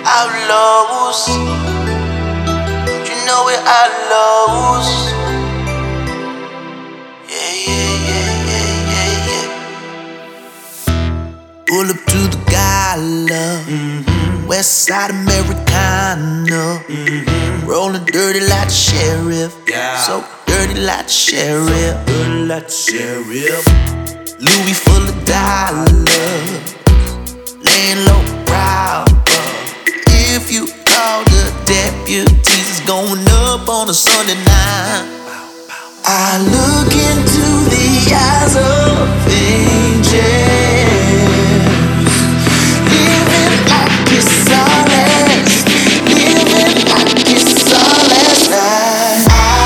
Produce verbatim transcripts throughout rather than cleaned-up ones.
outlaws. You know we're outlaws. Yeah, yeah, yeah, yeah, yeah, yeah. Pull up to the gala, mm-hmm. West Side Americana, mm-hmm. Rolling dirty like the sheriff, yeah. So dirty like the sheriff, so dirty like the sheriff. Louis full of dollars, laying low proud. If you call the deputies, it's going up on a Sunday night. I look into the eyes of angels, living like it's our last, living like it's our last night.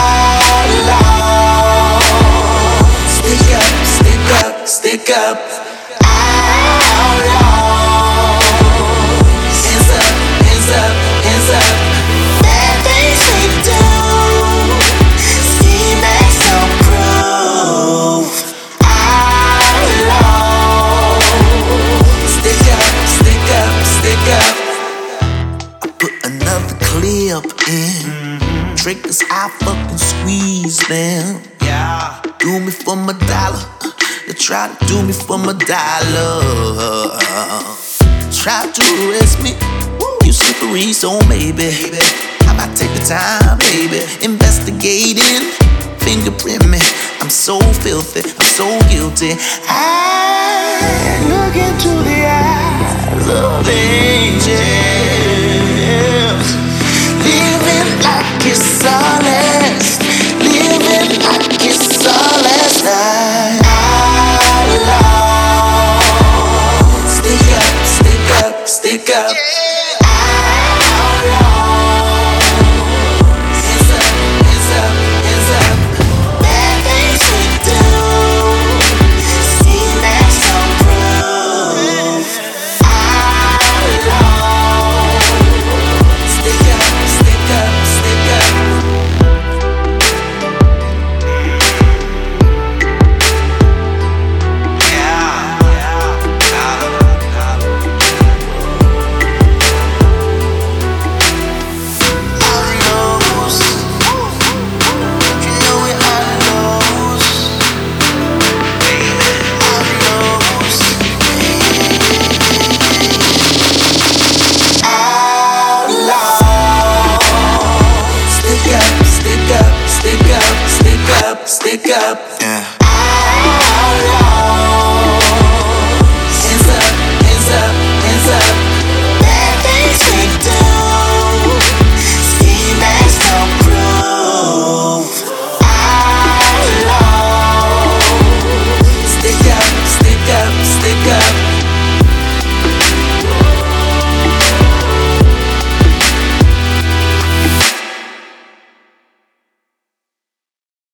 Outlaw, stick up, stick up, stick up. Outlaw. Clip in, mm-hmm. Triggers I fucking squeeze them. Yeah, do me for my dollar. They try to do me for my dollar. Try to arrest me. Woo, you slippery, so maybe. How about take the time, baby? Investigating, fingerprint me. I'm so filthy, I'm so guilty. I look into the eyes of angels, living like it's our last, living like it's our last night. Outlaw, stick up, stick up, stick up.